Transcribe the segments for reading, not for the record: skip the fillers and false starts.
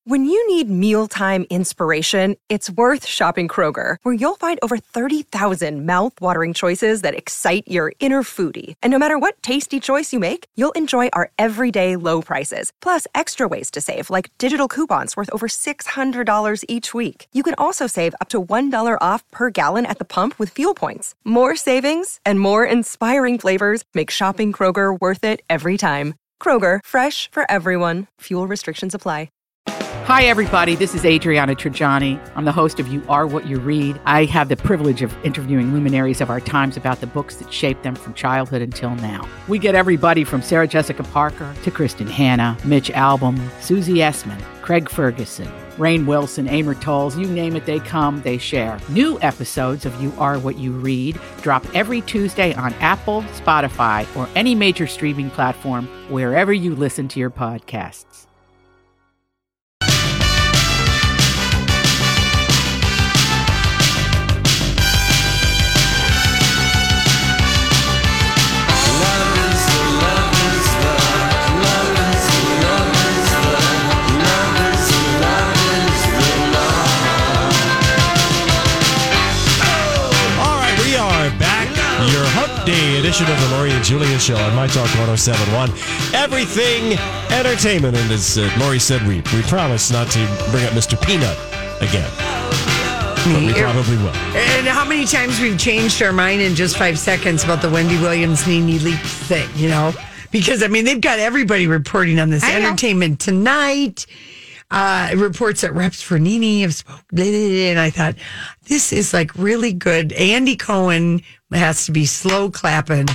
When you need mealtime inspiration, it's worth shopping Kroger, where you'll find over 30,000 mouth-watering choices that excite your inner foodie. And no matter what tasty choice you make, you'll enjoy our everyday low prices, plus extra ways to save, like digital coupons worth over $600 each week. You can also save up to $1 off per gallon at the pump with fuel points. More savings and more inspiring flavors make shopping Kroger worth it every time. Kroger, fresh for everyone. Fuel restrictions apply. Hi, everybody. This is Adriana Trajani. I'm the host of You Are What You Read. I have the privilege of interviewing luminaries of our times about the books that shaped them from childhood until now. We get everybody from Sarah Jessica Parker to Kristen Hanna, Mitch Albom, Susie Essman, Craig Ferguson, Rainn Wilson, Amor Tolls, you name it, they come, they share. New episodes of You Are What You Read drop every Tuesday on Apple, Spotify, or any major streaming platform wherever you listen to your podcasts. Your Hump Day edition of the Lori and Julia Show on My Talk 1071. Everything entertainment. And as Lori said, we promise not to bring up Mr. Peanut again. But we probably will. And how many times we've changed our mind in just 5 seconds about the Wendy Williams Nene Leakes thing, you know? Because, I mean, they've got everybody reporting on this. Entertainment Tonight. Reports that reps for Nene have spoken, and I thought, this is like really good. Andy Cohen has to be slow clapping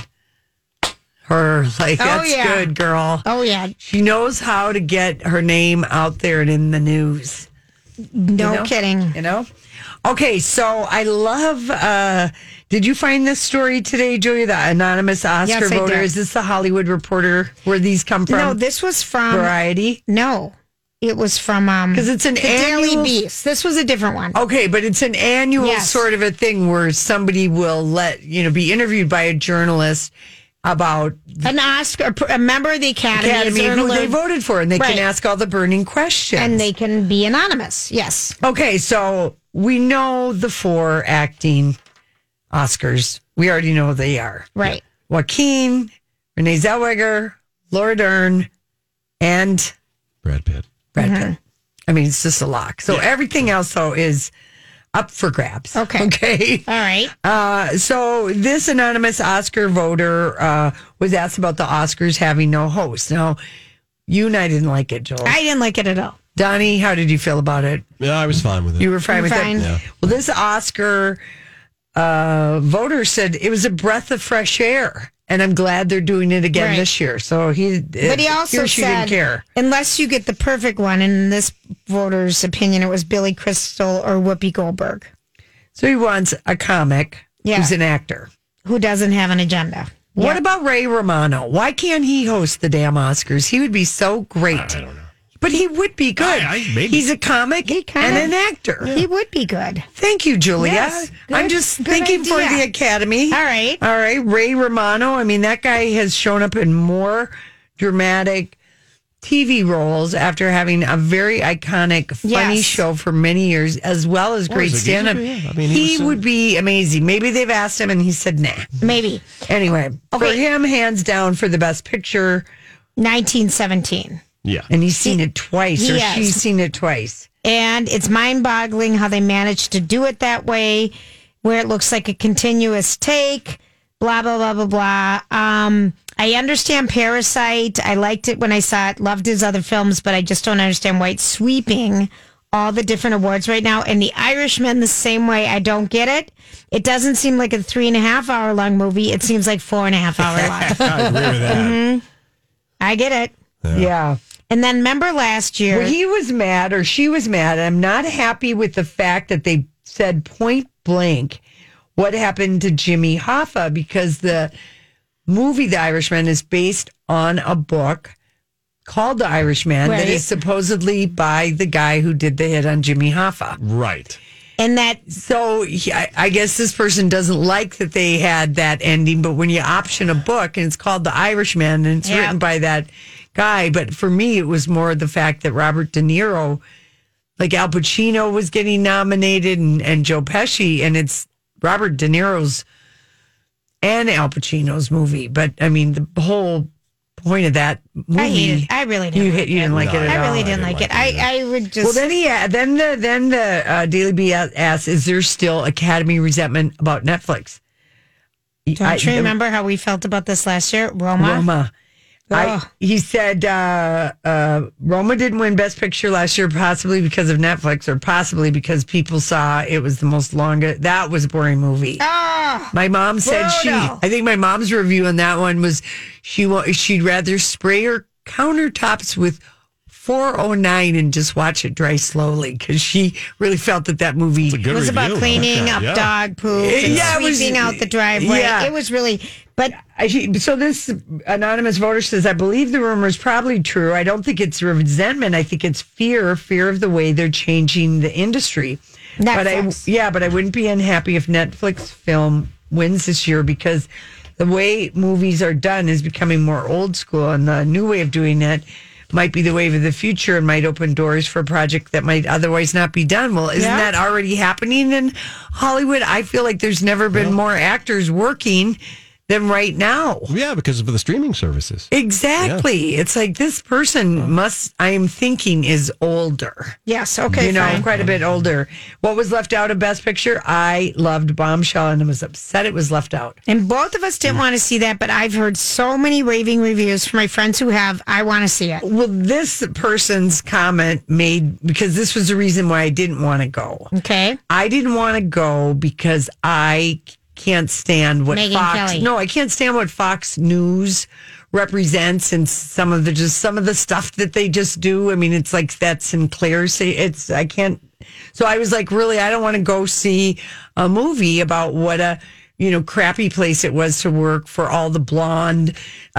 her. Like, that's good, girl. Oh, yeah. She knows how to get her name out there and in the news. No kidding. You know? Okay, so I love, did you find this story today, Julia, the anonymous Oscar voter? Is this the Hollywood Reporter where these come from? No, this was from Variety. No. It was from because it's an annual Daily Beast. This was a different one. Okay, but it's an annual sort of a thing where somebody will be interviewed by a journalist about an Oscar, a member of the Academy who they voted for, and they can ask all the burning questions, and they can be anonymous. Yes. Okay, so we know the 4 acting Oscars. We already know who they are. Right. Joaquin, Renee Zellweger, Laura Dern, and Brad Pitt. Pitt. I mean, it's just a lock. So everything else, though, is up for grabs. Okay. All right. So this anonymous Oscar voter was asked about the Oscars having no host. Now, you and I didn't like it, Joel. I didn't like it at all. Donnie, how did you feel about it? Yeah, I was fine with it. You were fine with it? Yeah. Well, this Oscar voter said it was a breath of fresh air. And I'm glad they're doing it again this year. So he also she said, didn't care. Unless you get the perfect one, and in this voter's opinion, it was Billy Crystal or Whoopi Goldberg. So he wants a comic who's an actor. Who doesn't have an agenda. What about Ray Romano? Why can't he host the damn Oscars? He would be so great. I don't know. But he would be good. Maybe. He's a comic and an actor. He would be good. Thank you, Julia. Yes, I'm just thinking for the Academy. All right. Ray Romano. I mean, that guy has shown up in more dramatic TV roles after having a very iconic, funny show for many years, as well as great stand-up. I mean, he would be amazing. Maybe they've asked him and he said, nah. Maybe. Anyway, for him, hands down for the best picture. 1917. Yeah. And he's seen it twice, or she's seen it twice. And it's mind-boggling how they managed to do it that way, where it looks like a continuous take, blah, blah, blah, blah, blah. I understand Parasite. I liked it when I saw it, loved his other films, but I just don't understand why it's sweeping all the different awards right now. And The Irishman, the same way. I don't get it. It doesn't seem like a 3.5 hour long movie. It seems like 4.5 hour long. I agree with that. Mm-hmm. I get it. Yeah. And then remember last year. Well, he was mad or she was mad. I'm not happy with the fact that they said point blank what happened to Jimmy Hoffa, because the movie The Irishman is based on a book called The Irishman that is supposedly by the guy who did the hit on Jimmy Hoffa. Right. And so I guess this person doesn't like that they had that ending, but when you option a book and it's called The Irishman and it's written by that guy. But for me, it was more the fact that Robert De Niro, like Al Pacino was getting nominated and Joe Pesci, and it's Robert De Niro's and Al Pacino's movie. But I mean, the whole point of that movie. I hate it. I really didn't. You didn't like it at all. I really didn't like it. I would just. Well, then the Daily Bee asked, "Is there still Academy resentment about Netflix?" Don't you remember how we felt about this last year, Roma? He said Roma didn't win Best Picture last year, possibly because of Netflix, or possibly because people saw it was the most longest. That was a boring movie. My mom said I think my mom's review on that one was she'd rather spray her countertops with 409 and just watch it dry slowly, because she really felt that movie was about cleaning up dog poop and sweeping out the driveway. Yeah. It was really, but so this anonymous voter says, I believe the rumor is probably true. I don't think it's resentment. I think it's fear of the way they're changing the industry. Netflix. But I wouldn't be unhappy if Netflix film wins this year, because the way movies are done is becoming more old school, and the new way of doing it might be the wave of the future and might open doors for a project that might otherwise not be done. Well, isn't that already happening in Hollywood? I feel like there's never been more actors working than right now. Yeah, because of the streaming services. Exactly. Yeah. It's like this person I am thinking is older. Yes, okay, fine. Quite a bit older. What was left out of Best Picture? I loved Bombshell and I was upset it was left out. And both of us didn't want to see that, but I've heard so many raving reviews from my friends who have. I want to see it. Well, this person's comment because this was the reason why I didn't want to go. Okay. I didn't want to go because I can't stand what Megyn Fox. Kelly. No, I can't stand what Fox News represents, and some of the stuff that they just do. I mean, it's like that Sinclair I can't. So I was like, really, I don't want to go see a movie about what a crappy place it was to work for all the blonde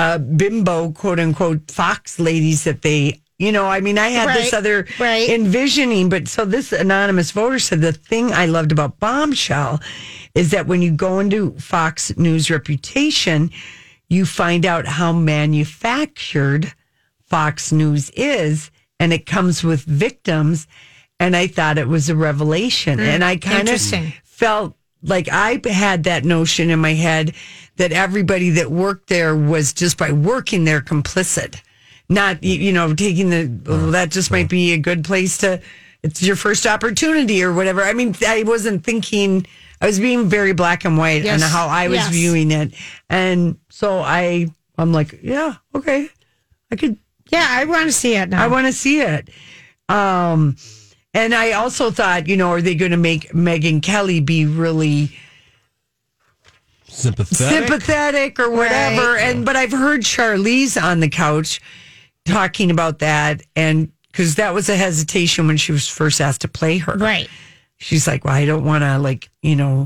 bimbo quote unquote Fox ladies that they. I mean, I had this other envisioning, but so this anonymous voter said the thing I loved about Bombshell is that when you go into Fox News reputation, you find out how manufactured Fox News is, and it comes with victims. And I thought it was a revelation. And I kind of felt like I had that notion in my head that everybody that worked there was just by working there complicit. Not, taking that just might be a good place it's your first opportunity or whatever. I mean, I wasn't thinking, I was being very black and white on how I was viewing it. And so I'm like, yeah, okay. I could. Yeah, I want to see it now. I want to see it. And I also thought, are they going to make Megyn Kelly be really sympathetic or whatever? Right. But I've heard Charlize on the couch talking about that, and because that was a hesitation when she was first asked to play her. Right. She's like, well, I don't want to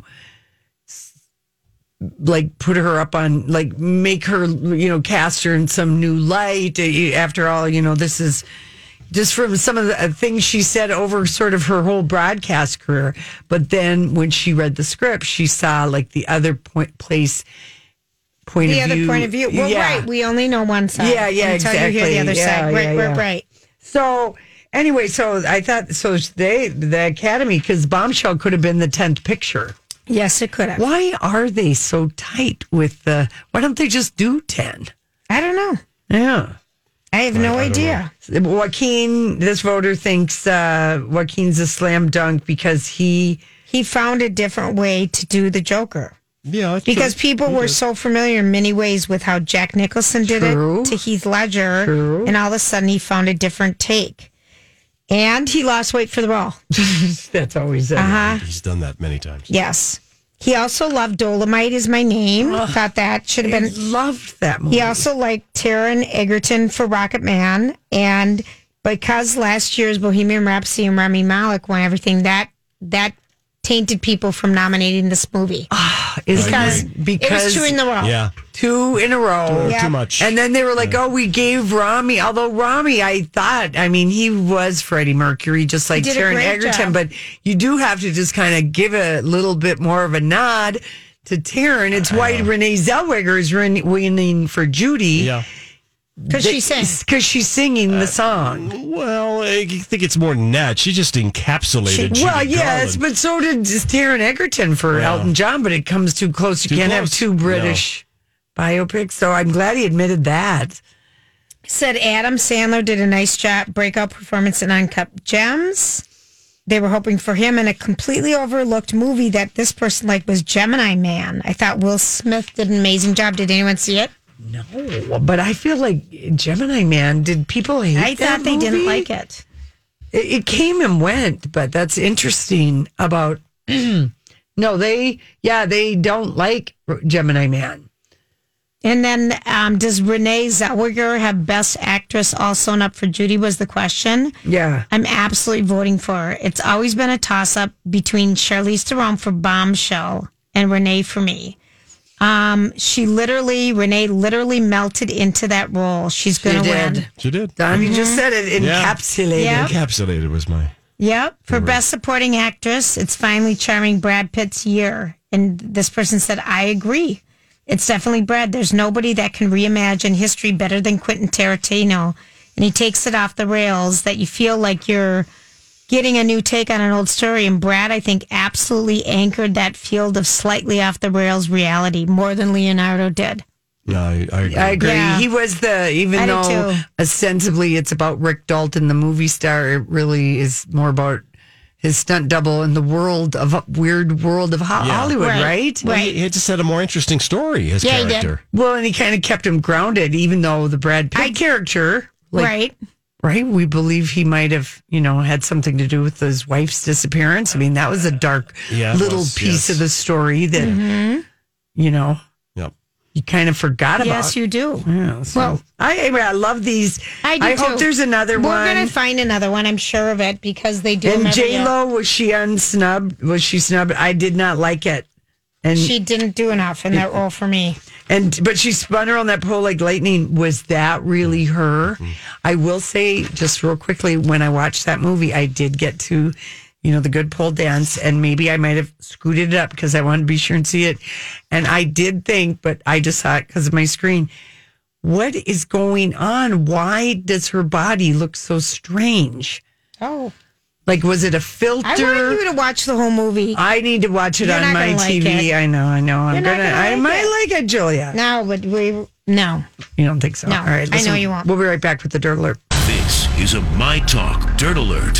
put her up on, make her, cast her in some new light. After all, this is just from some of the things she said over sort of her whole broadcast career. But then when she read the script, she saw the other point of view. The other point of view. Well, right. We only know one side. Yeah, exactly. Until you hear the other side. Right. So anyway, so I thought, the Academy, because Bombshell could have been the 10th picture. Yes, it could have. Why are they so tight with why don't they just do 10? I don't know. Yeah. I have no idea. Joaquin, this voter thinks Joaquin's a slam dunk because he found a different way to do the Joker. Yeah, because people were so familiar in many ways with how Jack Nicholson did it to Heath Ledger, and all of a sudden he found a different take, and he lost weight for the role. That's always it. He's done that many times. Yes, he also loved Dolomite Is My Name. Thought that should have been. Loved that movie. He also liked Taron Egerton for Rocket Man, and because last year's Bohemian Rhapsody and Rami Malek won everything, that tainted people from nominating this movie. Because it was 2 in a row. Yeah. 2 in a row. Too much. And then they were like, we gave Rami, although Rami, I thought, he was Freddie Mercury, just like Taron Egerton, but you do have to just kind of give a little bit more of a nod to Taron. It's why Renee Zellweger is winning for Judy. Yeah. Because she sings. Because she's singing the song. Well, I think it's more than that. She just encapsulated Judy yes, Garland. but so did Taron Egerton for Elton John, but it comes too close. You can't have two British biopics, so I'm glad he admitted that. Said Adam Sandler did a nice job, breakout performance in Uncut Gems. They were hoping for him in a completely overlooked movie that this person liked was Gemini Man. I thought Will Smith did an amazing job. Did anyone see it? No, but I feel like Gemini Man, did people hate I that thought they movie? didn't like it. It came and went, but that's interesting about... No, they don't like Gemini Man. And then does Renee Zellweger have Best Actress all sewn up for Judy was the question. Yeah. I'm absolutely voting for her. It's always been a toss-up between Charlize Theron for Bombshell and Renee for me. Renee literally melted into that role. She's going to win. She did. Donnie just said it, encapsulated. Yeah. Encapsulated was my... Yep. For Best Supporting Actress, it's finally charming Brad Pitt's year. And this person said, I agree. It's definitely Brad. There's nobody that can reimagine history better than Quentin Tarantino. And he takes it off the rails that you feel like you're getting a new take on an old story. And Brad, I think, absolutely anchored that field of slightly off the rails reality more than Leonardo did. No, I agree. I agree. Yeah. He was even though ostensibly it's about Rick Dalton, the movie star, it really is more about his stunt double in the weird world of Hollywood, right? Well, he just had a more interesting story, his character. Well, and he kind of kept him grounded, even though the Brad Pitt character, right? We believe he might have, had something to do with his wife's disappearance. I mean, that was a dark little piece of the story that, you kind of forgot about. Yes, you do. Yeah, so well, I love these. I do hope there's another one. We're going to find another one, I'm sure of it, because they do. And J-Lo, was she unsnubbed? Was she snubbed? I did not like it. And she didn't do enough in that role for me. But she spun around that pole like lightning. Was that really her? I will say, just real quickly, when I watched that movie, I did get to, the good pole dance, and maybe I might have scooted it up because I wanted to be sure and see it. And I did think, but I just saw it because of my screen. What is going on? Why does her body look so strange? Oh. Like, was it a filter? I want you to watch the whole movie. I need to watch it on my TV. Like I know. I might like it, Julia. No, but no. You don't think so? No, all right. Listen, I know you won't. We'll be right back with the Dirt Alert. This is a My Talk Dirt Alert.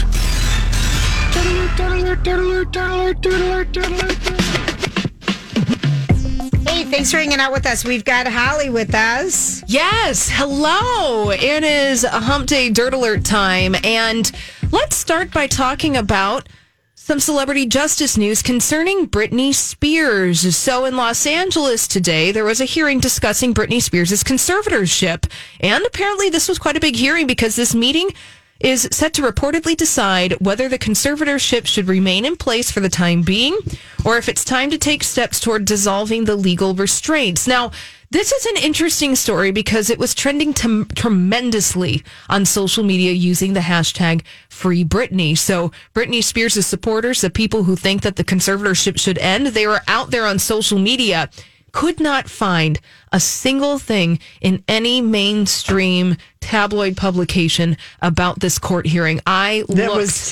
Hey, thanks for hanging out with us. We've got Holly with us. Yes, hello. It is a Hump Day Dirt Alert time, and let's start by talking about some celebrity justice news concerning Britney Spears. So in Los Angeles today, there was a hearing discussing Britney Spears' conservatorship, and apparently this was quite a big hearing because this meeting is set to reportedly decide whether the conservatorship should remain in place for the time being or if it's time to take steps toward dissolving the legal restraints. Now, this is an interesting story because it was trending tremendously on social media using the hashtag Free Britney. So Britney Spears' supporters, the people who think that the conservatorship should end, they were out there on social media, could not find a single thing in any mainstream tabloid publication about this court hearing. That was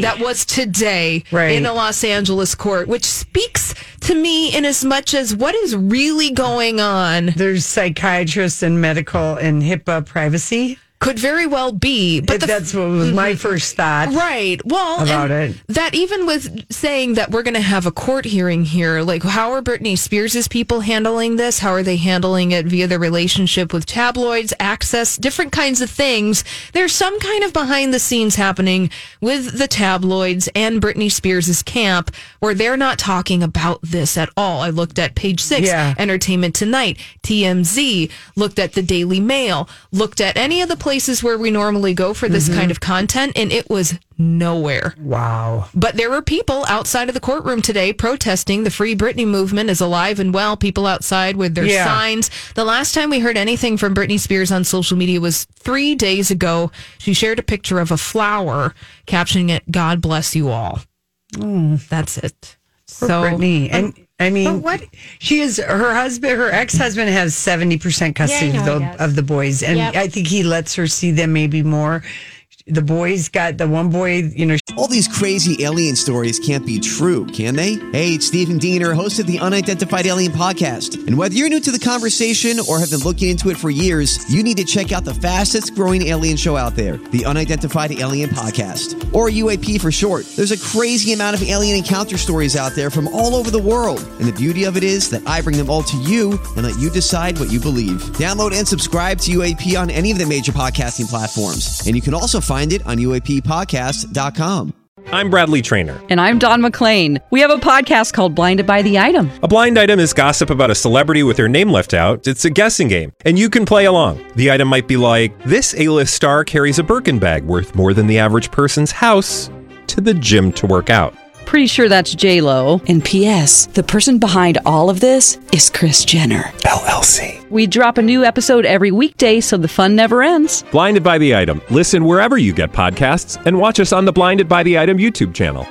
today right, in a Los Angeles court, which speaks to me in as much as what is really going on. There's psychiatrists and medical and HIPAA privacy. Could very well be, but that's what was my first thought. Right. Well, about it. That even with saying that we're going to have a court hearing here, like how are Britney Spears' people handling this? How are they handling it via their relationship with tabloids, access, different kinds of things? There's some kind of behind the scenes happening with the tabloids and Britney Spears' camp where they're not talking about this at all. I looked at Page 6, Entertainment Tonight, TMZ, looked at the Daily Mail, looked at any of the places where we normally go for this kind of content, and it was nowhere. Wow. But there were people outside of the courtroom today protesting. The Free Britney movement is alive and well. People outside with their signs. The last time we heard anything from Britney Spears on social media was 3 days ago. She shared a picture of a flower, captioning it, "God bless you all." That's it. So Brittany. And I mean, But what- she is her ex-husband has 70% custody Yeah, I know he does. of the boys. And Yep. I think he lets her see them maybe more. The boys got the one boy, All these crazy alien stories can't be true, can they? Hey, it's Stephen Diener, host of the Unidentified Alien Podcast. And whether you're new to the conversation or have been looking into it for years, you need to check out the fastest growing alien show out there, the Unidentified Alien Podcast, or UAP for short. There's a crazy amount of alien encounter stories out there from all over the world. And the beauty of it is that I bring them all to you and let you decide what you believe. Download and subscribe to UAP on any of the major podcasting platforms. And you can also find it on UAPpodcast.com. I'm Bradley Trainer. And I'm Don McClain. We have a podcast called Blinded by the Item. A blind item is gossip about a celebrity with their name left out. It's a guessing game, and you can play along. The item might be like, this A-list star carries a Birkin bag worth more than the average person's house to the gym to work out. Pretty sure that's J-Lo. And P.S. the person behind all of this is Kris Jenner, LLC. We drop a new episode every weekday so the fun never ends. Blinded by the Item. Listen wherever you get podcasts and watch us on the Blinded by the Item YouTube channel.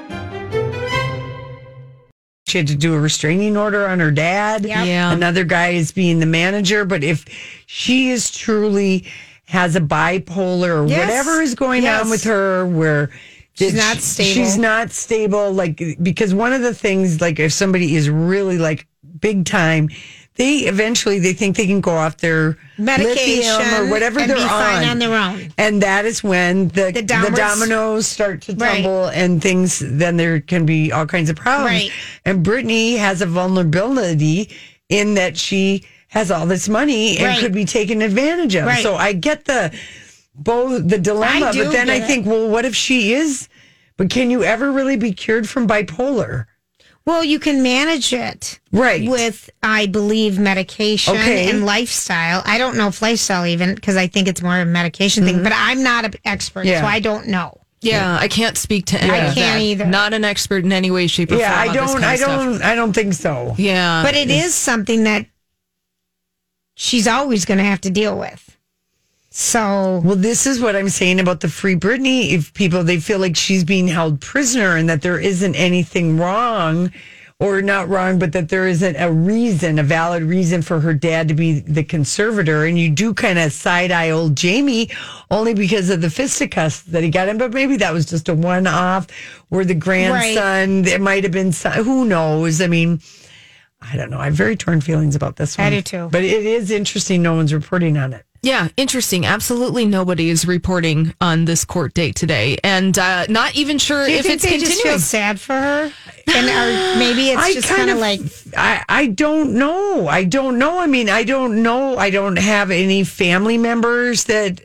she had to do a restraining order on her dad. Yep. Yeah. Another guy is being the manager. But if she is truly has a bipolar or Yes. whatever is going Yes. on with her, where She's not stable. She's not stable. Like, because one of the things, like, if somebody is really like big time, they think they can go off their Medication lithium or whatever and they're be fine on their own. and that is when the downwards- dominoes start to Right. tumble and things. Then there can be all kinds of problems. Right. And Brittany has a vulnerability in that she has all this money and Right. could be taken advantage of. Right. So I get the dilemma, I do but then get I it. think, well, what if she is? But can you ever really be cured from bipolar? Well, you can manage it. Right. With, I believe, medication Okay. and lifestyle. I don't know if lifestyle even, because I think it's more of a medication thing, but I'm not an expert, Yeah. so I don't know. Yeah, I can't speak to any I of can't that. either. Not an expert in any way, shape, or Yeah, form. I don't think so. Yeah, But it is something that she's always going to have to deal with. So, Well, this is what I'm saying about the Free Britney. If people, they feel like she's being held prisoner and that there isn't anything wrong, or not wrong, but that there isn't a valid reason for her dad to be the conservator. And you do kind of side eye old Jamie only because of the fisticuffs that he got in. But maybe that was just a one off, or the grandson, it might have been, who knows? I mean, I don't know. I have very torn feelings about this one. I do too. But it is interesting. No one's reporting on it. yeah, interesting. Absolutely, nobody is reporting on this court date today, and not even sure do you if think it's they just feel continuing. sad for her? And or maybe it's just kind of like, I don't know. I don't know. I mean, I don't know. I don't have any family members that,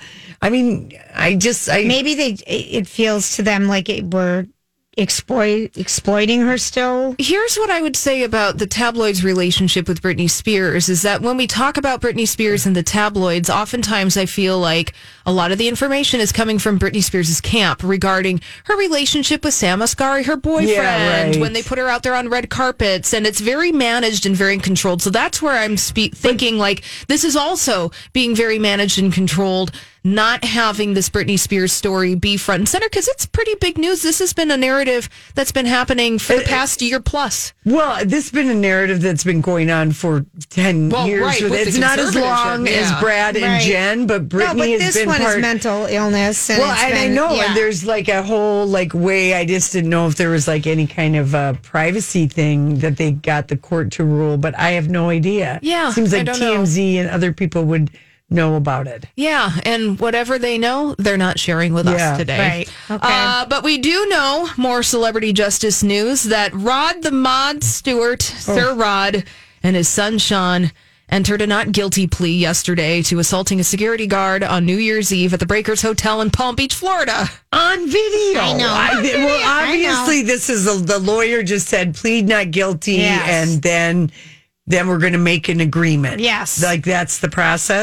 maybe it feels to them like we're exploiting her still. Here's what I would say about the tabloids' relationship with Britney Spears is that when we talk about Britney Spears and the tabloids, oftentimes I feel like a lot of the information is coming from Britney Spears' camp regarding her relationship with Sam Asghari, her boyfriend, right. when they put her out there on red carpets, and it's very managed and very controlled. So that's where I'm thinking like this is also being very managed and controlled, not having this Britney Spears story be front and center, because it's pretty big news. This has been a narrative that's been happening for the past year plus. Well, this has been a narrative that's been going on for 10 years. right, with It's the not as long conservatorship, as yeah. Brad and Right. Jen, but Brittany No, but has this been one part. is mental illness. And Well, it's and I been- know, yeah. and there's like a whole way. I just didn't know if there was like any kind of privacy thing that they got the court to rule, but I have no idea. Yeah, seems I like don't know. TMZ and other people would know about it. Yeah, and whatever they know, they're not sharing with Yeah. us today. Right. Okay. But we do know more celebrity justice news that Rod the Mod Stewart, Sir Rod, and his son Sean entered a not guilty plea yesterday to assaulting a security guard on New Year's Eve at the Breakers Hotel in Palm Beach, Florida. On video. I know. Well, I obviously, this is the lawyer just said plead not guilty, Yes. and then we're going to make an agreement. Yes. Like that's the process.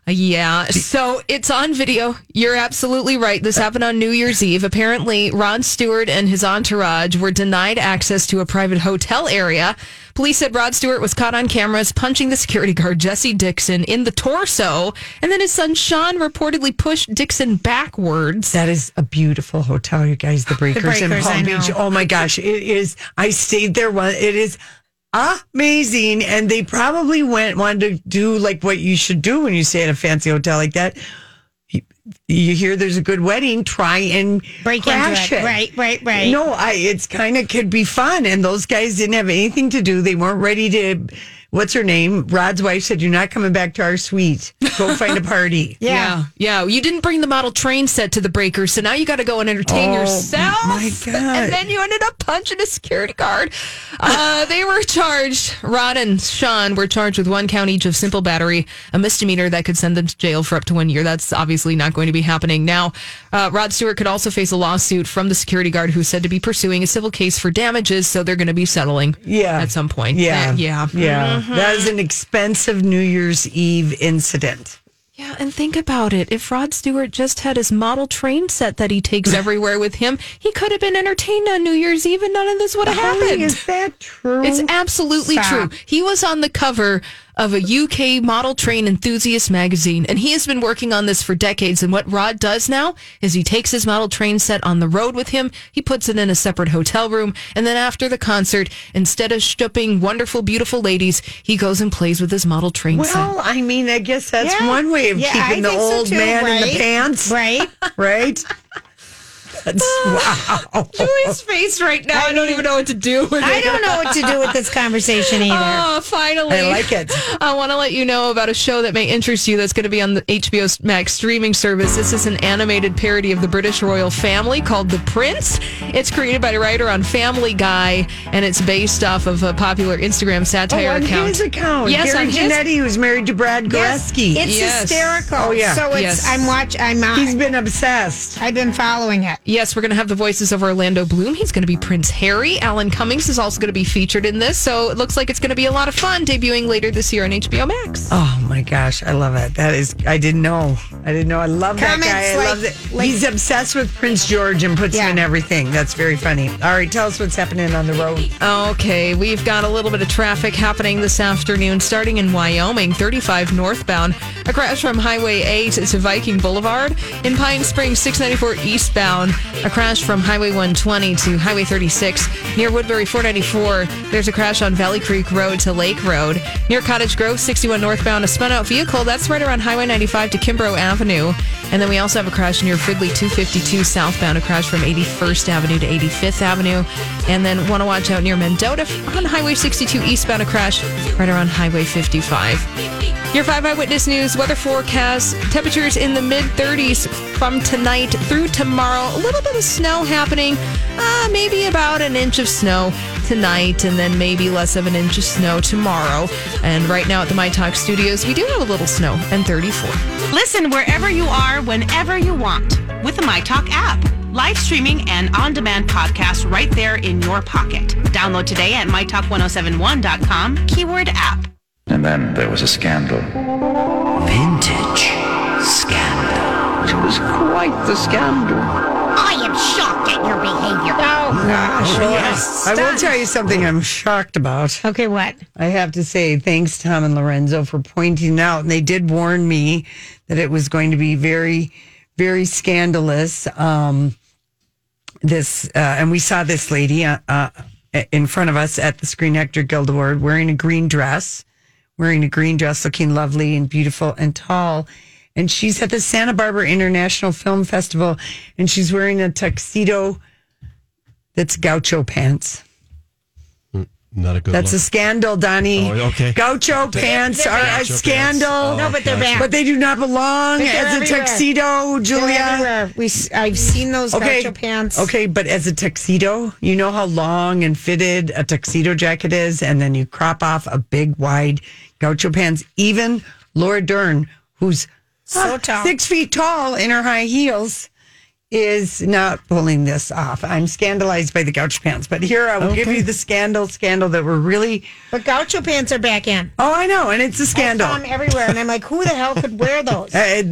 Yeah, so it's on video. You're absolutely right. This happened on New Year's Eve. Apparently, Rod Stewart and his entourage were denied access to a private hotel area. Police said Rod Stewart was caught on cameras punching the security guard, Jesse Dixon, in the torso. And then his son, Sean, reportedly pushed Dixon backwards. That is a beautiful hotel, you guys. The Breakers in Palm Beach. Oh, my gosh. It is. I stayed there once. It is amazing. And they probably wanted to do like what you should do when you stay at a fancy hotel like that. You hear there's a good wedding, try and crash it. Right. No, it's kind of could be fun. And those guys didn't have anything to do. They weren't ready to. What's her name? Rod's wife said, "You're not coming back to our suite. Go find a party." Yeah. You didn't bring the model train set to the Breakers, so now you got to go and entertain yourself. Oh, my God. And then you ended up punching a security guard. They were charged. Rod and Sean were charged with 1 count each of simple battery, a misdemeanor that could send them to jail for up to 1 year. That's obviously not going to be happening. Now, Rod Stewart could also face a lawsuit from the security guard who's said to be pursuing a civil case for damages, so they're going to be settling at some point. Yeah. Mm-hmm. That is an expensive New Year's Eve incident. Yeah, and think about it. If Rod Stewart just had his model train set that he takes everywhere with him, he could have been entertained on New Year's Eve and none of this would have happened. Is that true? It's absolutely true. He was on the cover of a UK model train enthusiast magazine, and he has been working on this for decades. And what Rod does now is he takes his model train set on the road with him, he puts it in a separate hotel room, and then after the concert, instead of stooping wonderful, beautiful ladies, he goes and plays with his model train set. Well, I mean, I guess that's one way of keeping the old man in the pants. Right. Right? Wow. Julie's face right now. I don't even know what to do with it. I don't know what to do with this conversation either. Oh, finally. I like it. I want to let you know about a show that may interest you that's going to be on the HBO Max streaming service. This is an animated parody of the British royal family called The Prince. It's created by a writer on Family Guy, and it's based off of a popular Instagram satire on account. His account. Yes, Gary on his. Janetti, who's married to Brad Goreski. It's hysterical. Oh, yeah. So it's, He's been obsessed. I've been following it. Yes, we're going to have the voices of Orlando Bloom. He's going to be Prince Harry. Alan Cummings is also going to be featured in this. So it looks like it's going to be a lot of fun, debuting later this year on HBO Max. Oh, my gosh. I love it. I didn't know. I love that guy. I love that. He's obsessed with Prince George and puts him in everything. That's very funny. All right, tell us what's happening on the road. Okay, we've got a little bit of traffic happening this afternoon, starting in Wyoming, 35 northbound. A crash from Highway 8 to Viking Boulevard. In Pine Springs, 694 eastbound. A crash from Highway 120 to Highway 36. Near Woodbury 494, there's a crash on Valley Creek Road to Lake Road. Near Cottage Grove, 61 northbound, a spun out vehicle. That's right around Highway 95 to Kimbrough Avenue. And then we also have a crash near Fridley 252 southbound, a crash from 81st Avenue to 85th Avenue. And then want to watch out near Mendota on Highway 62 eastbound, a crash right around Highway 55. Your 5 Eyewitness News weather forecast. Temperatures in the mid-30s from tonight through tomorrow. A little bit of snow happening. Maybe about an inch of snow tonight, and then maybe less of an inch of snow tomorrow. And right now at the My Talk studios, we do have a little snow and 34. Listen wherever you are, whenever you want with the My Talk app. Live streaming and on-demand podcasts right there in your pocket. Download today at mytalk1071.com, keyword app. And then there was a scandal. Vintage scandal. It was quite the scandal. I am shocked at your behavior. Oh, gosh. Yes. I will tell you something I'm shocked about. Okay, what? I have to say thanks, Tom and Lorenzo, for pointing out. And they did warn me that it was going to be very, very scandalous. And we saw this lady in front of us at the Screen Actor Guild Award wearing a green dress, looking lovely and beautiful and tall. And she's at the Santa Barbara International Film Festival, and she's wearing a tuxedo that's gaucho pants. Not a good That's look. a scandal, Donnie. Oh, okay. Gaucho pants are a scandal. Oh, No, but they're banned. But they do not belong as a tuxedo, Julia. I've seen those gaucho pants. Okay, but as a tuxedo, you know how long and fitted a tuxedo jacket is, and then you crop off a big, wide gaucho pants. Even Laura Dern, who's so tall, 6 feet tall in her high heels, is not pulling this off. I'm scandalized by the Gaucho Pants, but here I will give you the scandal that we're really. But Gaucho Pants are back in. Oh, I know, and it's a scandal. I saw them everywhere, and I'm like, who the hell could wear those?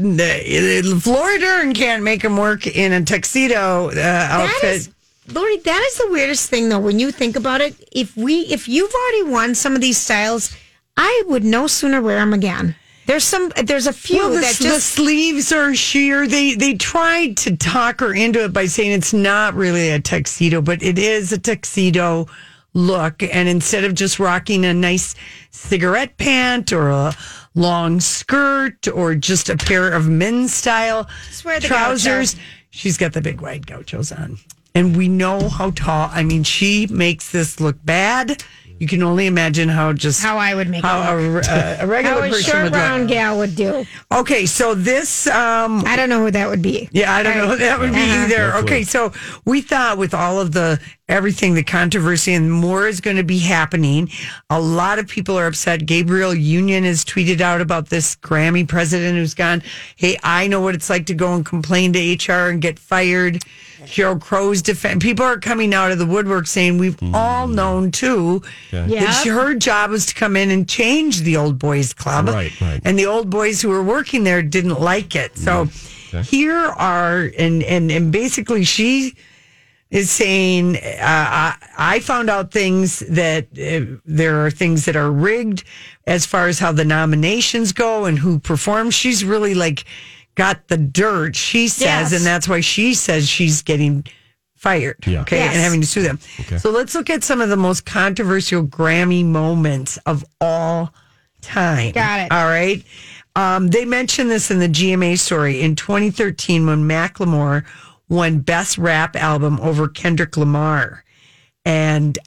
Laura Dern can't make them work in a tuxedo outfit. Lori, that is the weirdest thing, though, when you think about it. If you've already won some of these styles, I would no sooner wear them again. There's a few that the sleeves are sheer. They tried to talk her into it by saying it's not really a tuxedo, but it is a tuxedo look. And instead of just rocking a nice cigarette pant or a long skirt or just a pair of men's style trousers, she's got the big wide gauchos on. And we know how tall. I mean, she makes this look bad. You can only imagine how I would make a regular how a person short would round look. gal would do. Okay, so this I don't know who that would be. Yeah, I don't know who that would be either. No clue. Okay, so we thought with all of the controversy and more is going to be happening. A lot of people are upset. Gabriel Union has tweeted out about this Grammy president who's gone, hey, I know what it's like to go and complain to HR and get fired. Sheryl Crow's defense. People are coming out of the woodwork saying we've all known too that her job was to come in and change the old boys club. Right. And the old boys who were working there didn't like it. So here are, and basically she is saying, I found out things that there are things that are rigged as far as how the nominations go and who performs. She's really got the dirt, she says, and that's why she says she's getting fired, and having to sue them. Okay. So let's look at some of the most controversial Grammy moments of all time. Got it. All right. They mentioned this in the GMA story in 2013 when Macklemore won Best Rap Album over Kendrick Lamar. And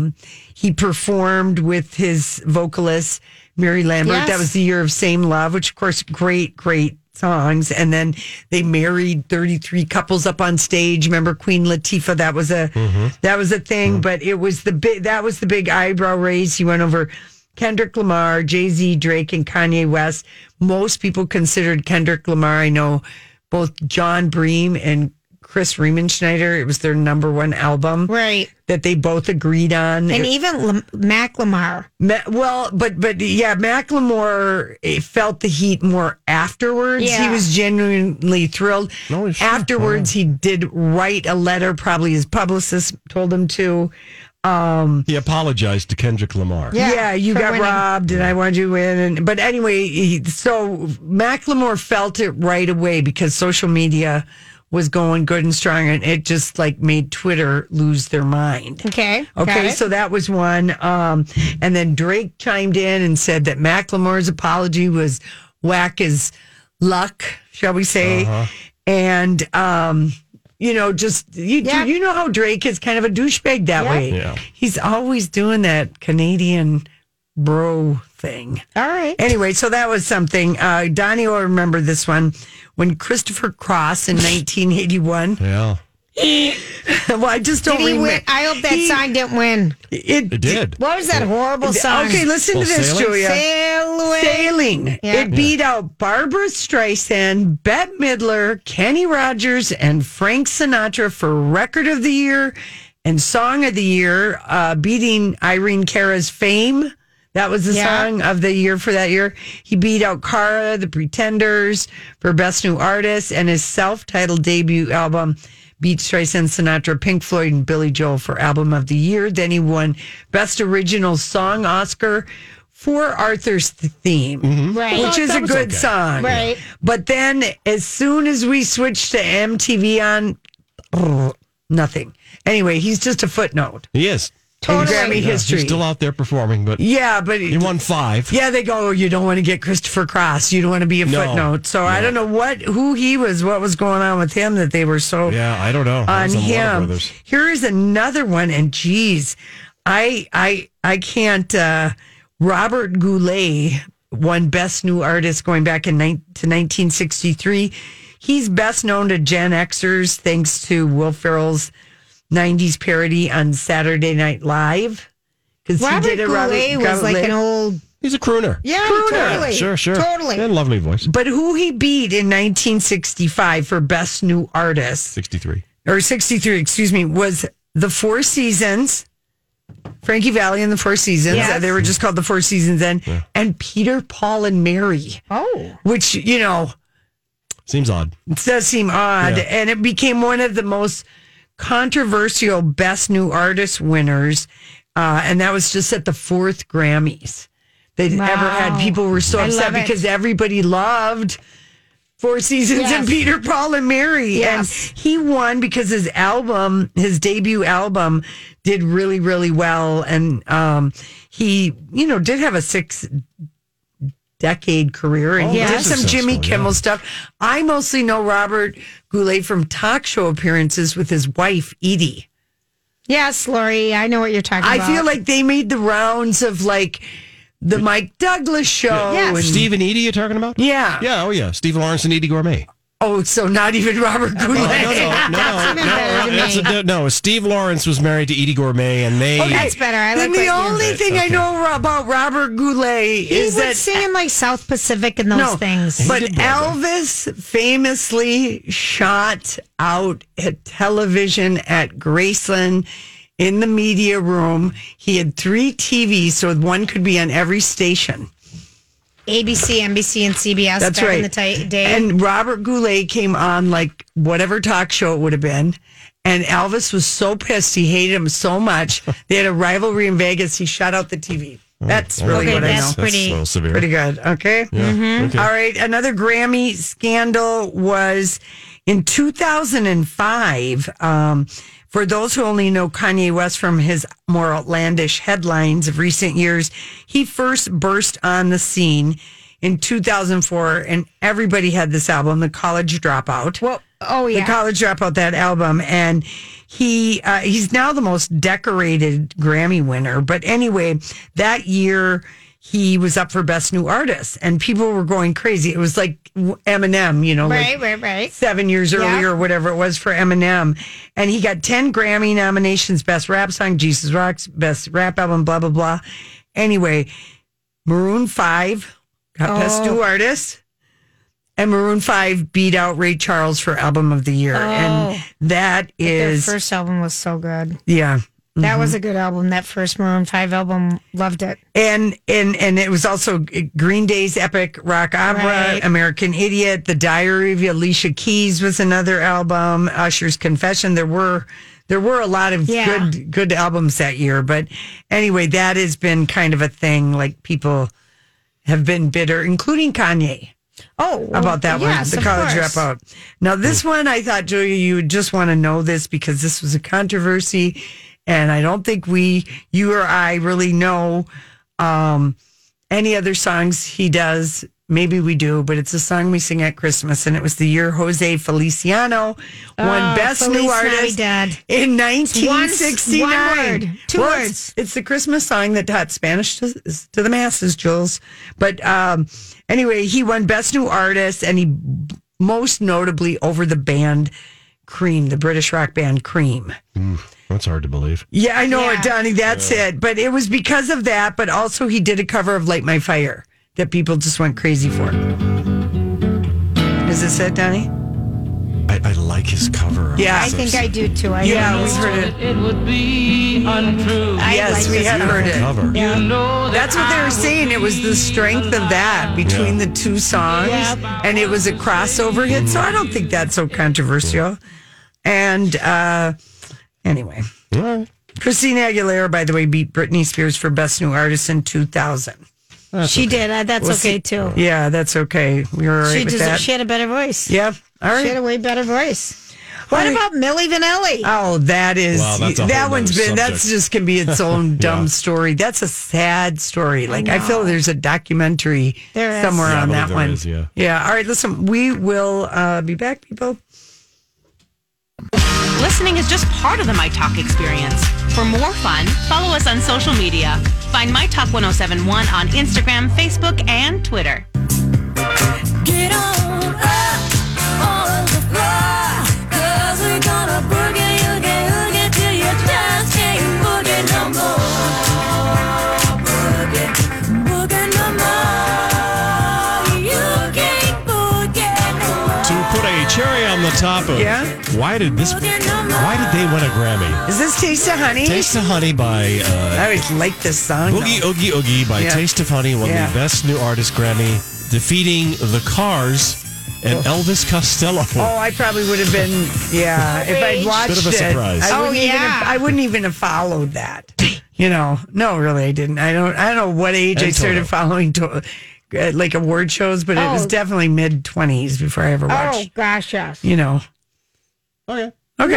he performed with his vocalist, Mary Lambert. Yes. That was the year of Same Love, which, of course, great songs. And then they married 33 couples up on stage. Remember Queen Latifah? That was a thing. But it was that was the big eyebrow raise. He went over Kendrick Lamar, Jay-Z, Drake, and Kanye West. Most people considered Kendrick Lamar. I know both John Bream and Chris Riemenschneider, it was their number one album. Right. That they both agreed on. And even Macklemore. Macklemore felt the heat more afterwards. Yeah. He was genuinely thrilled. Oh, sure. Afterwards, he did write a letter, probably his publicist told him to. He apologized to Kendrick Lamar. Yeah, you got robbed and I wanted you to win. But anyway, so Macklemore felt it right away because social media was going good and strong, and it just made Twitter lose their mind. Okay, so that was one. And then Drake chimed in and said that Macklemore's apology was whack as luck, shall we say? And you know how Drake is kind of a douchebag that way. Yeah. He's always doing that Canadian bro thing. All right. Anyway, so that was something. Donnie will remember this one. When Christopher Cross in 1981. Yeah. Well, I just don't remember. I hope that song didn't win. It did. What was that horrible song? Okay, listen to this, Julia. Sailing. Yeah. It beat out Barbara Streisand, Bette Midler, Kenny Rogers, and Frank Sinatra for Record of the Year and Song of the Year, beating Irene Cara's Fame. That was the song of the year for that year. He beat out Cara, The Pretenders for Best New Artist, and his self-titled debut album beat Streisand, Sinatra, Pink Floyd, and Billy Joel for Album of the Year. Then he won Best Original Song Oscar for Arthur's Theme, which is a good song. Right. But then as soon as we switched to MTV on, nothing. Anyway, he's just a footnote. He is. Totally. In Grammy history. He's still out there performing, but but he won 5. Yeah, they go, you don't want to get Christopher Cross. You don't want to be a footnote. So I don't know who he was, what was going on with him that they were so I don't know. On him. Here is another one, and geez, I can't. Robert Goulet won Best New Artist going back to 1963. He's best known to Gen Xers thanks to Will Ferrell's 90s parody on Saturday Night Live. Robert Goulet was like an old He's a crooner. Yeah, totally. Sure. Totally. And lovely voice. But who he beat in 1965 for Best New Artist, 63, excuse me, was the Four Seasons, Frankie Valli and the Four Seasons. Yes. They were just called the Four Seasons then. Yeah. And Peter, Paul, and Mary. Oh. Which, seems odd. it does seem odd. Yeah. And it became one of the most controversial Best New Artist winners. And that was just at the 4th Grammys they'd ever had. People were so upset because everybody loved Four Seasons and Peter, Paul, and Mary. Yes. And he won because his debut album did really, really well. And he, did have a 6-decade career and he did some Jimmy Kimmel stuff. I mostly know Robert Goulet from talk show appearances with his wife, Edie. Yes, Lori, I know what you're talking about. I feel like they made the rounds of the Mike Douglas show. Yes. And Steve and Edie you're talking about? Yeah. Yeah, oh yeah. Steve Lawrence and Edie Gourmet. Oh, so not even Robert Goulet. No, Steve Lawrence was married to Edie Gourmet, and they... Okay, that's better. I then like the only thing I know about Robert Goulet is that... He was singing South Pacific and those things. But Elvis famously shot out at television at Graceland in the media room. He had 3 TVs, so one could be on every station. ABC, NBC, and CBS. That's back right. In the day. And Robert Goulet came on whatever talk show it would have been. And Elvis was so pissed. He hated him so much. They had a rivalry in Vegas. He shut out the TV. That's really what I know. That's pretty, a little severe. Pretty good. Okay. Yeah. Okay. All right. Another Grammy scandal was in 2005. For those who only know Kanye West from his more outlandish headlines of recent years, he first burst on the scene in 2004, and everybody had this album, The College Dropout. Well, The College Dropout, that album. And he's now the most decorated Grammy winner. But anyway, that year he was up for Best New Artist, and people were going crazy. It was like Eminem, right. 7 years earlier or whatever it was for Eminem. And he got 10 Grammy nominations, Best Rap Song, Jesus Rocks, Best Rap Album, blah, blah, blah. Anyway, Maroon 5 got Best New Artist, and Maroon 5 beat out Ray Charles for Album of the Year. And that is... Their first album was so good. Yeah. That was a good album. That first Maroon 5 album, loved it. And it was also Green Day's epic rock opera, Right. American Idiot, The Diary of Alicia Keys was another album, Usher's Confession. There were a lot of good albums that year. But anyway, that has been kind of a thing. Like people have been bitter, including Kanye. About that one, The College Dropout. Now, this one, I thought, Julia, you would just want to know this because this was a controversy. And I don't think you or I really know any other songs he does. Maybe we do, but it's a song we sing at Christmas. And it was the year Jose Feliciano won Best New Artist in 1969. One word. Two words. It's the Christmas song that taught Spanish to the masses, Jules. But anyway, he won Best New Artist, and he most notably over the band Cream, the British rock band Cream. That's hard to believe. Yeah, I know it, Donnie. That's it. But it was because of that. But also, he did a cover of Light My Fire that people just went crazy for. Is this it, Donnie? I like his cover. Yeah. I think I do too. We've heard it. It would be untrue. Yes, we have heard it. Cover. You know That's what they were saying. It was the strength of that between the two songs. Yeah. And it was a crossover hit. So I don't think that's so controversial. And anyway. All right. Christina Aguilera, by the way, beat Britney Spears for Best New Artist in 2000. She did. That's okay, too. Yeah, that's okay. We were all right with that. She had a better voice. Yeah. All right. She had a way better voice. What about Milli Vanilli? Oh, that is... Wow, that's a that whole one's nother been... That subject. just can be its own dumb story. That's a sad story. I feel there's a documentary somewhere on that one. Is, yeah. All right, listen, we will be back, people. Listening is just part of the My Talk experience. For more fun, follow us on social media. Find My Talk 1071 on Instagram, Facebook, and Twitter. Get on up on the floor, 'cause we're gonna boogie, oogie till you just can't boogie no more. Boogie, boogie no the top of. Yeah? Why did they win a Grammy? Is this Taste of Honey? Taste of Honey by I always like this song. Oogie Oogie Oogie by Taste of Honey won the Best New Artist Grammy, defeating The Cars and Elvis Costello. Oh, I probably would have been, if I'd watched Bit of a surprise. I wouldn't even have followed that. No, really, I didn't. I don't know what age I started following like award shows, but it was definitely mid-20s before I ever watched. Oh, gosh, yes. Okay. No,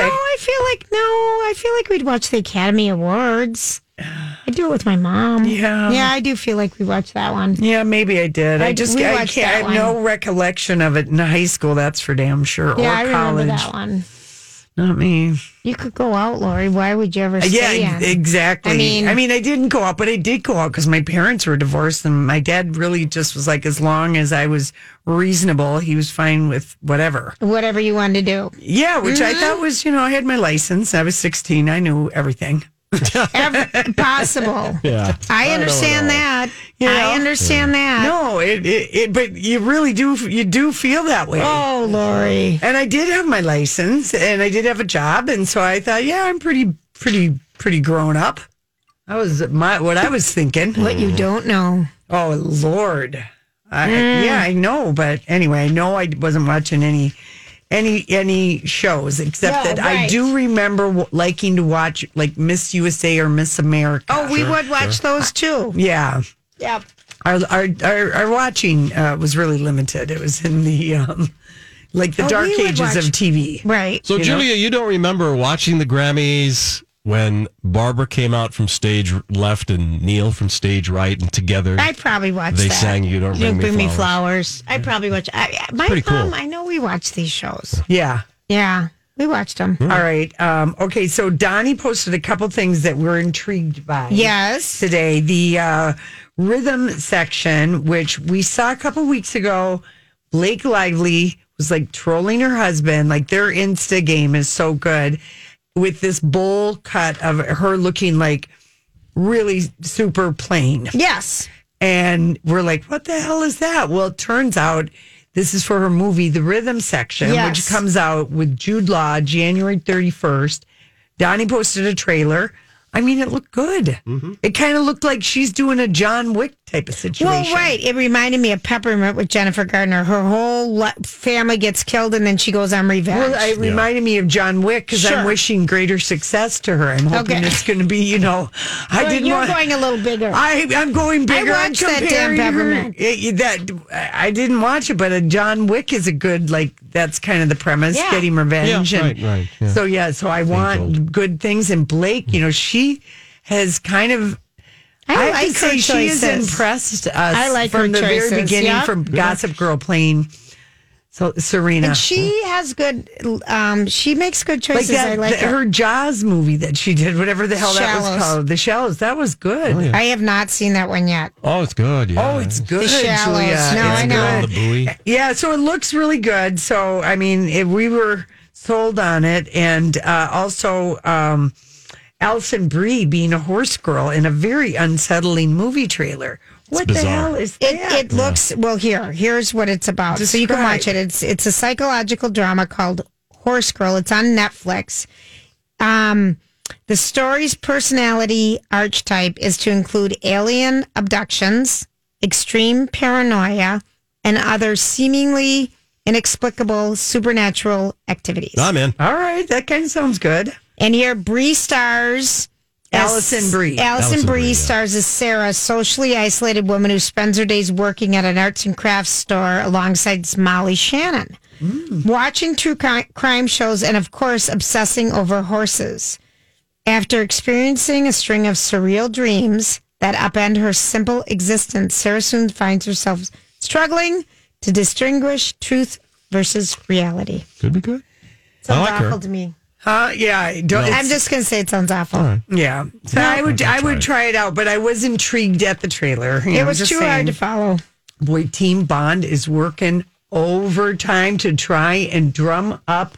I feel like we'd watch the Academy Awards. I do it with my mom. Yeah. Yeah, I do feel like we watched that one. Yeah, maybe I did. I watched that have no recollection of it in high school, that's for damn sure. Yeah, or I remember college. that one. Not me. You could go out, Lori. Why would you ever stay in? Exactly. I mean, I didn't go out, but I did go out because my parents were divorced, and my dad really just was like, as long as I was reasonable, he was fine with whatever. Whatever you wanted to do. Yeah, which I thought was, I had my license. I was 16. I knew everything. Possible. Yeah. I understand that. I understand that. No, but you really do. You do feel that way. Oh, Lori. And I did have my license, and I did have a job, and so I thought, I'm pretty grown up. That was what I was thinking. What you don't know. Oh, Lord. I know, but anyway, I know I wasn't watching any shows except that I do remember liking to watch like Miss USA or Miss America. Oh, we would watch those too. Yeah. Yep. Our watching was really limited. It was in the like the dark ages of TV. Right. So, Julia, you don't remember watching the Grammys when Barbara came out from stage left and Neil from stage right, and together I probably watched they that. sang You Don't Bring Me Flowers. I probably watched. My Pretty mom, cool. I know we watched these shows. Yeah. Yeah, we watched them. All right. Okay, so Donnie posted a couple things that we're intrigued by. Yes. Today, the rhythm section, which we saw a couple weeks ago. Blake Lively was like trolling her husband. Like their Insta game is so good with this bowl cut of her looking like really super plain. Yes. And we're like, what the hell is that? Well, it turns out this is for her movie, The Rhythm Section, which comes out with Jude Law January 31st. Donnie posted a trailer. I mean, it looked good. Mm-hmm. It kind of looked like she's doing a John Wick type of situation. Well, right. It reminded me of Peppermint with Jennifer Gardner. Her whole family gets killed and then she goes on revenge. Well, it reminded me of John Wick because I'm wishing greater success to her. I'm hoping it's going to be, You're going a little bigger. I'm going bigger. I watched that damn Peppermint. I didn't watch it, but a John Wick is a good, that's kind of the premise, getting revenge. Yeah, right. Yeah. So I want good things. And Blake, she has kind of... I like have to say her she has choices. impressed us I like from her the choices, very beginning yep. from Gossip Girl playing Serena. And she has good, she makes good choices. I like her Jaws movie that she did, whatever the hell that was called. The Shallows. That was good. Oh, yeah. I have not seen that one yet. Oh, it's good. Yeah. Oh, it's good. The Shallows. Julia. No, It's I know. good. The buoy. Yeah, so it looks really good. So, I mean, we were sold on it. And also, Alison Brie being a horse girl in a very unsettling movie trailer. What the hell is that? It looks, well, here's what it's about. So you can watch it. It's a psychological drama called Horse Girl. It's on Netflix. The story's personality archetype is to include alien abductions, extreme paranoia, and other seemingly inexplicable supernatural activities. I'm in. All right, that kind of sounds good. And here, Brie stars... Alison Brie. Alison Brie stars as Sarah, a socially isolated woman who spends her days working at an arts and crafts store alongside Molly Shannon, watching true crime shows, and, of course, obsessing over horses. After experiencing a string of surreal dreams that upend her simple existence, Sarah soon finds herself struggling to distinguish truth versus reality. Could be good. Sounds awful to me. Yeah, I'm just going to say it sounds awful. All right. Yeah. So I would try it out, but I was intrigued at the trailer. It was too hard to follow. Boy, Team Bond is working overtime to try and drum up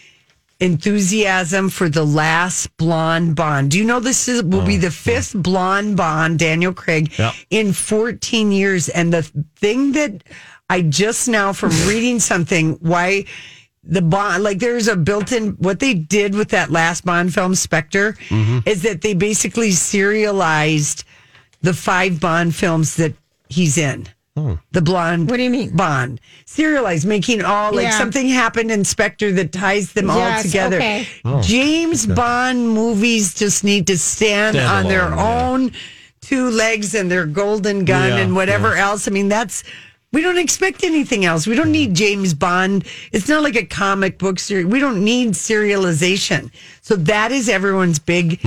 enthusiasm for the last blonde Bond. Do you know this will be the fifth blonde Bond, Daniel Craig, in 14 years? And the thing that I just now, from reading something, why the Bond, like there's a built-in, what they did with that last Bond film, Spectre, is that they basically serialized the 5 Bond films that he's in. The blonde. What do you mean? Bond. Serialized, making all, like something happened in Spectre that ties them all together. Okay. James Bond movies just need to stand on their own 2 legs and their golden gun and whatever else. I mean, we don't expect anything else. We don't need James Bond. It's not like a comic book series. We don't need serialization. So that is everyone's big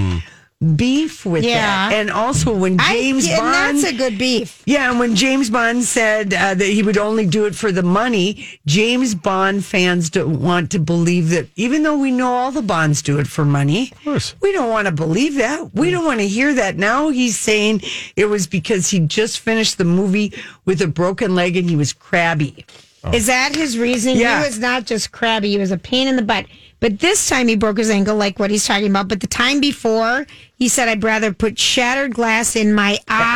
beef with that. And also when James Bond... that's a good beef. Yeah, and when James Bond said that he would only do it for the money, James Bond fans don't want to believe that, even though we know all the Bonds do it for money. Of course. We don't want to believe that. We don't want to hear that. Now he's saying it was because he just finished the movie with a broken leg and he was crabby. Is that his reasoning? Yeah. He was not just crabby, he was a pain in the butt. But this time he broke his ankle, like what he's talking about. But the time before, he said, I'd rather put shattered glass in my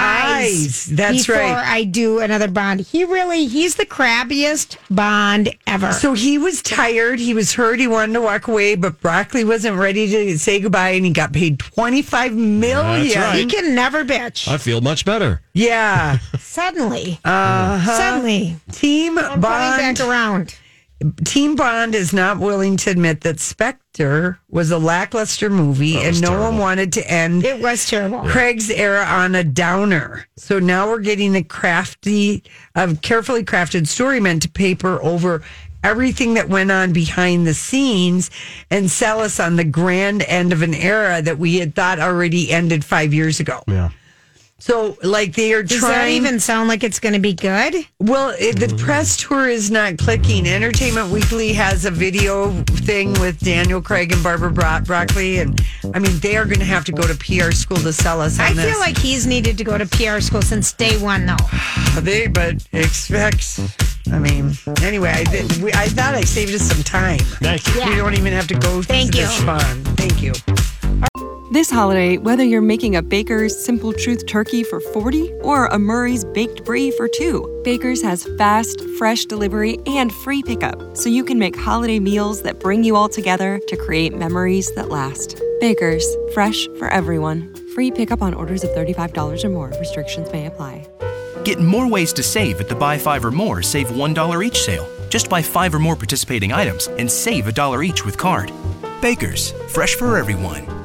eyes. That's before right. I do another Bond. He's the crabbiest Bond ever. So he was tired. He was hurt. He wanted to walk away, but Broccoli wasn't ready to say goodbye, and he got paid $25 million. That's right. He can never bitch. I feel much better. Yeah. Suddenly. Suddenly. Team Bond. Back around. Team Bond is not willing to admit that Spectre was a lackluster movie and no one wanted to end It was terrible. Craig's era on a downer. So now we're getting a carefully crafted story meant to paper over everything that went on behind the scenes and sell us on the grand end of an era that we had thought already ended 5 years ago. Yeah. So, like, they are Does trying... that even sound like it's going to be good? Well, the press tour is not clicking. Entertainment Weekly has a video thing with Daniel Craig and Barbara Broccoli, and I mean, they are going to have to go to PR school to sell us on I this. feel like he's needed to go to PR school since day one, though. But expect... I mean, anyway, I thought I saved us some time. Thank you. Yeah. We don't even have to go through this fun. Thank you. This holiday, whether you're making a Baker's Simple Truth turkey for 40 or a Murray's Baked Brie for 2, Baker's has fast, fresh delivery and free pickup, so you can make holiday meals that bring you all together to create memories that last. Baker's, fresh for everyone. Free pickup on orders of $35 or more. Restrictions may apply. Get more ways to save at the Buy 5 or More Save $1 each sale. Just buy 5 or more participating items and save $1 each with card. Baker's, fresh for everyone.